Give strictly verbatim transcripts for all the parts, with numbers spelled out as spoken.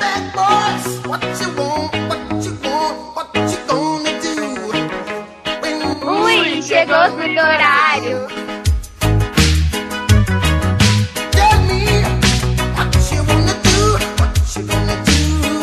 bad boys, what you want, what you want, what you gonna do? When Ui, chegou no horário. tell me what you wanna do, what you gonna do?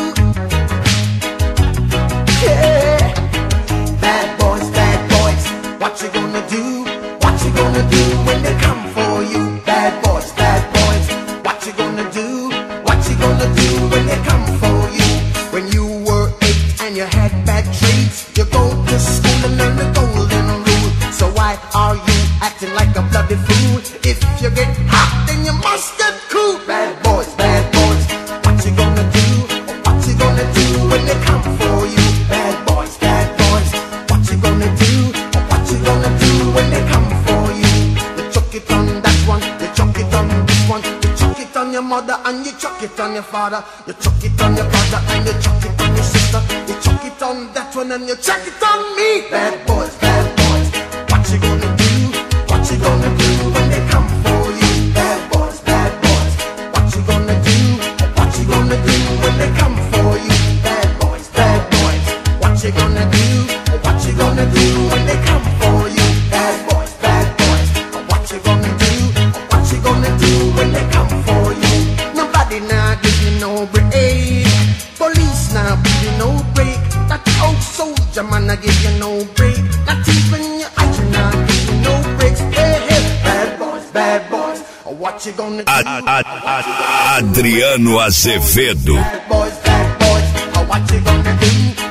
Yeah, bad boys, bad boys, what you gonna do? What you gonna do when they come for you? Bad boys, bad boys, what you gonna do? What you gonna do when they come for you? When you were eight and you had bad traits, you go to school and learn the golden rule. So why are you acting like a bloody fool? If you get hot, then you must get cool. Bad boys, bad boys, what you gonna do? What you gonna do when they come for you? Bad boys, bad boys, what you gonna do? What you gonna do when they come for you? You chuck it on that one, you chuck it on this one, you chuck it on your mother and you chuck it on your father. You chuck it on your brother and you chuck it on your sister. You chuck it on that one and you chuck it on me. Bad boys, bad boys, what you gonna do? What you gonna do when they come for you? Bad boys, bad boys, what you gonna do? What you gonna do when they come for you? Bad boys, bad boys, what you gonna do? What you gonna do when they come for you? Bad boys, bad boys, what you gonna do? What you gonna do when they come for you? Nobody now give you no break. Police now give you no break. That old soldier man I give you no break. Not even your iron now give you no breaks. Hey, hey, bad boys, bad boys, what you gonna do? A- a- a- Adriano Azevedo. Bad boys, bad boys, what you gonna do?